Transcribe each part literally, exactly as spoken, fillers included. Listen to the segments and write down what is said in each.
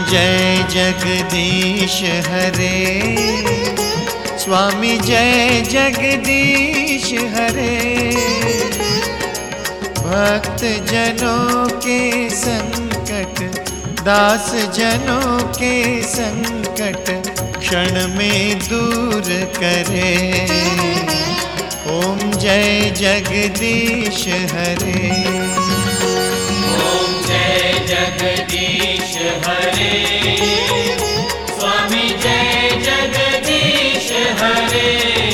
जय जगदीश हरे, स्वामी जय जगदीश हरे। भक्त जनों के संकट, दास जनों के संकट क्षण में दूर करे। ओम जय जगदीश हरे। ओम जय जगदीश हरे, स्वामी जय जगदीश हरे।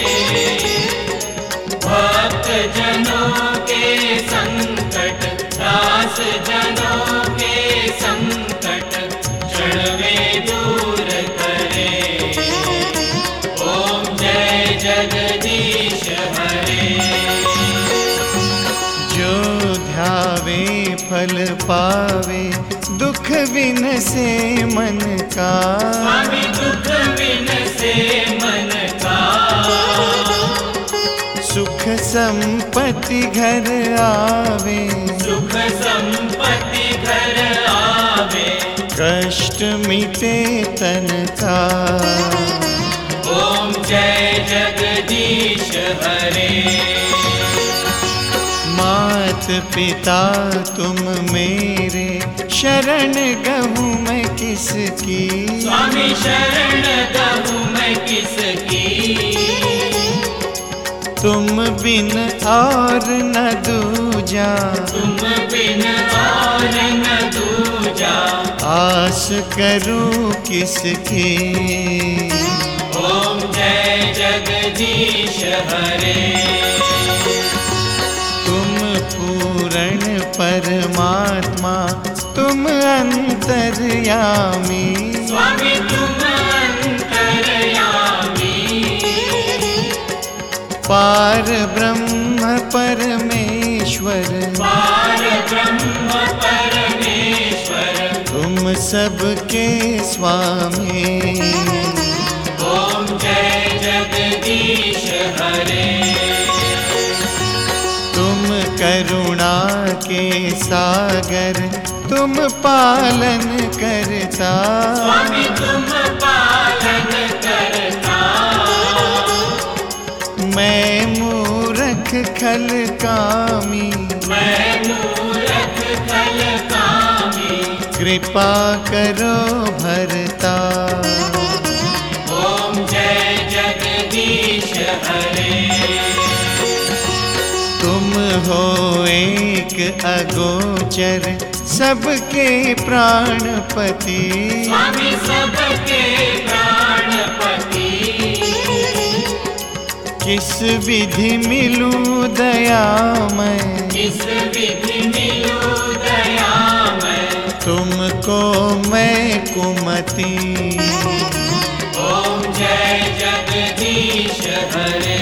भक्त जनों के संकट, दास जनों के संकट क्षण में दूर करे। ओम जय जगदीश हरे। जो ध्यावे फल पावे, दुख बिन से मन का। स्वामी दुख बिन से मन का। सुख संपत्ति घर आवे, सुख संपत्ति घर आवे। कष्ट मिटे तन का। ओम जय जगदीश हरे। मात पिता तुम मेरे, शरण गहूँ मैं किसकी। स्वामी शरण गहूँ मैं किसकी। तुम बिन और न दूजा, तुम बिन और न दूजा। आस करूं किसकी। ओम जय जगदीश हरे। तुम पूर्ण परमात्मा, तुम अंतर्यामी। स्वामी तुम अंतर्यामी। पार ब्रह्म परमेश्वर, पार ब्रह्म परमेश्वर। तुम सबके स्वामी। ओम जय जगदीश हरे। तुम करुणा के सागर, तुम पालन करता। स्वामी तुम पालन करता। मैं मूरख खल कामी, मैं मूरख खल कामी। कृपा करो भरता। ओम जय जगदीश हरे। तुम हो एक अगोचर, सबके प्राणपति। स्वामी सबके प्राणपति। किस विधि मिलूं दयामय, किस विधि मिलूं दयामय। तुमको मैं कुमति। ओम जय जगदीश हरे।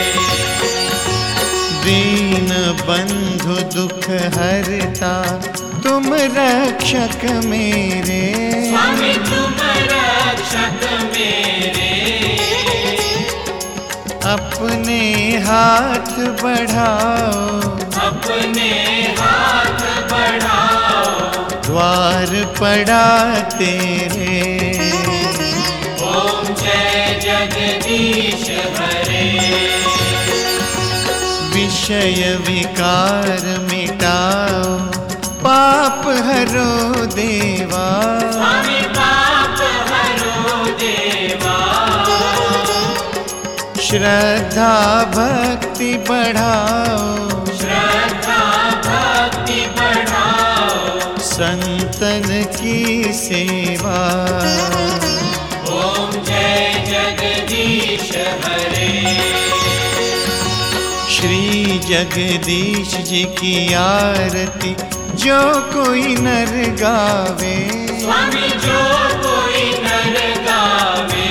दीन बंधु दुख हरता, तुम रक्षक मेरे। स्वामी तुम रक्षक मेरे। अपने हाथ बढ़ाओ, अपने हाथ बढ़ाओ। द्वार पड़ा तेरे। ओम जय जगदीश हरे। विषय विकार मिटाओ, पाप हरो देवा। स्वामी पाप हरो देवा। श्रद्धा भक्ति बढ़ाओ, श्रद्धा भक्ति बढ़ाओ। संतन की सेवा। ओम जय जगदीश हरे। श्री जगदीश जी की आरती जो कोई नर गावे। स्वामी जो कोई नर गावे।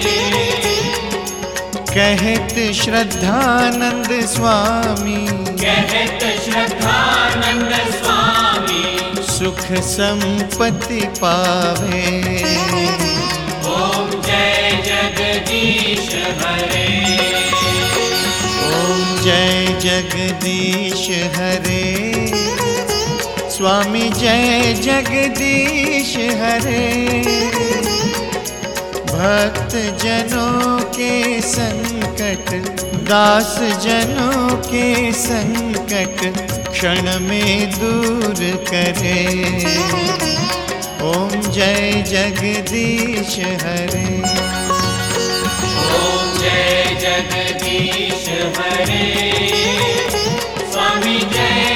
कहत श्रद्धानंद स्वामी, कहत श्रद्धानंद स्वामी। सुख संपत्ति पावे। ओम जय जगदीश हरे। ओम जय जगदीश हरे, स्वामी जय जगदीश हरे। भक्त जनों के संकट, दास जनों के संकट क्षण में दूर करे। ओम जय जगदीश हरे। ओम जय जगदीश हरे। स्वामी जय